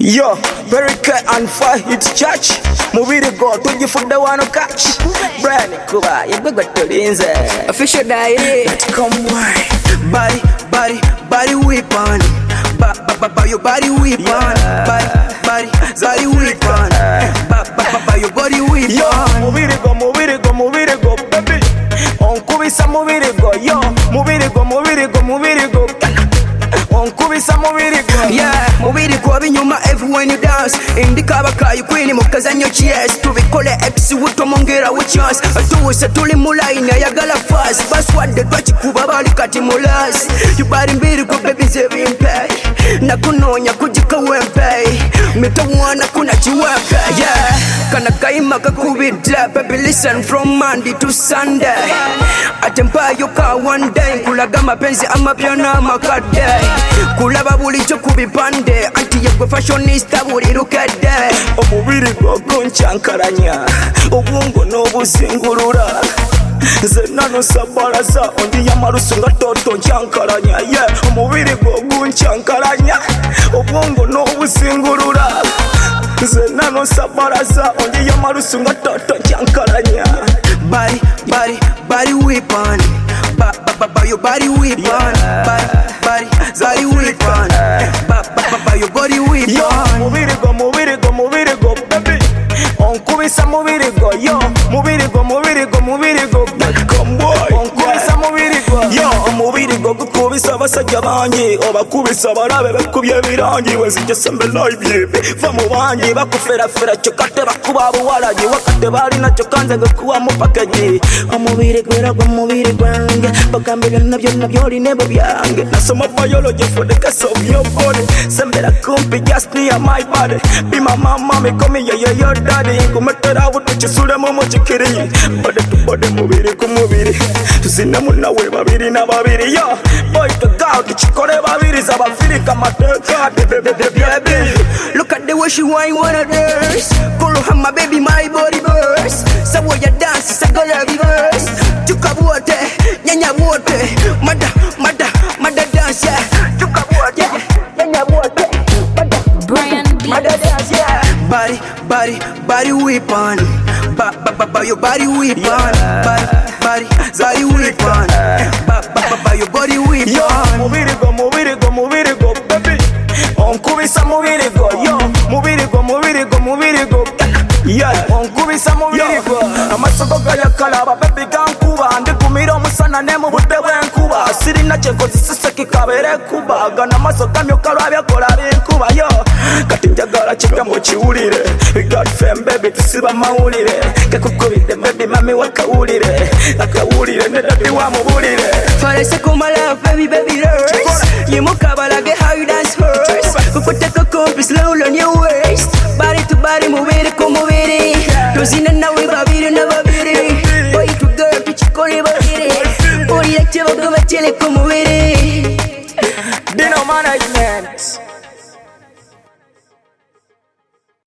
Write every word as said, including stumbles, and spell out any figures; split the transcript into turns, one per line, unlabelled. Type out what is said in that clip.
Yo, Berika and Fahid Church mubiri go tujifude wano catch Brian Kuba yegwe tulinze
official diary
come why body body body weapon ba ba ba ba your body weapon body body body weapon ba ba ba ba your body weapon yo mubiri go mubiri go mubiri go baby onkubisa mubiri go yo mubiri go mubiri go mubiri go onkubisa mubiri go
yeah mubiri go binyuma everyone you dance indika bakayi kwini mukazanyo cheers tubikole ex wutomongera with chance tuwese tuli muline yagala fast baswade twachikuba bali kati mulas yubari mbiri go baby zebimpe nakunonya kujika wempe mitawana kuna chiwempe yeah kana kaima kakubidla baby listen from Monday to Sunday atempa yoka one day kulaga mapenzi amapya na makade kulaba bulicho kubipande anti yegwe fashionista buli rukade
omubiri gwo goncankaranya obwongo n'obuzingurura nze nano sabaraza ondi yamarusu nga toto ncankaranya yeah omubiri gwo goncankaranya obwongo n'obuzingurura nze nano sabaraza ondi yamarusu nga toto ncankaranya
body body body weapon ba ba ba ba your body weapon body body body weapon ba ba ba ba your body weapon
yo mubiri go mubiri go mubiri go baby onkubisa mubiri go yo mubiri go mubiri go mubiri go come boy onkubisa mubiri go yo mubiri go gukubisa abasajja bangi obakubisa barabe bakubye birangi wezije sembe live va mu bangi bakufera fera cyo kate bakuba buwaraji wakate bari nacyo kanze ngakuwa mu package omubiri gwera go mubiri gwange bakambira nabyo nabyo linebo byange nasoma biology for the case of your body sembera kumpi just near my body be my mama me come yo yo your daddy kumetera wutukisule mu mukikiri bode to bode mubiri ku mubiri tuzina munawe babiri na babiri yo boy to God chikore babiri zabafirika mateka baby baby
look at the way she whine one of hers kulu hama baby my body burst so when you dance it's a girl reverse chukabote nyanya bote mada mada mada dance yeah chukabote nyanya bote mada
Brian
mada dance yeah body body body weapon ba ba ba ba your body weapon body body body weapon ba ba ba ba your body weapon
yo mubiri go mubiri go mubiri go baby onkubisa mubiri go yo mubiri go mubiri go mubiri go yeah onkubisa mubiri go amasoko gayakalaba baby gankuba ndikumira omusana ne mu budde bwenkuba sirina kyenkozi siseki kabere kuba gana maso kamyo kalwabya kola binkuba yo kati njagala kigambo kiwulire we got fame baby tusiba mawulire kakukubidde baby mami wakawulire akawulire ne dadi wamubulire
farese kumala baby baby rest yimukabalage how you dance first kukuteka kompi slow on your waist body to body mubiri ku mubiri tuzina nawe babiri na babiri boy to girl tuchikore babiri boy yakye bagaba cyele ku mubiri
Dino management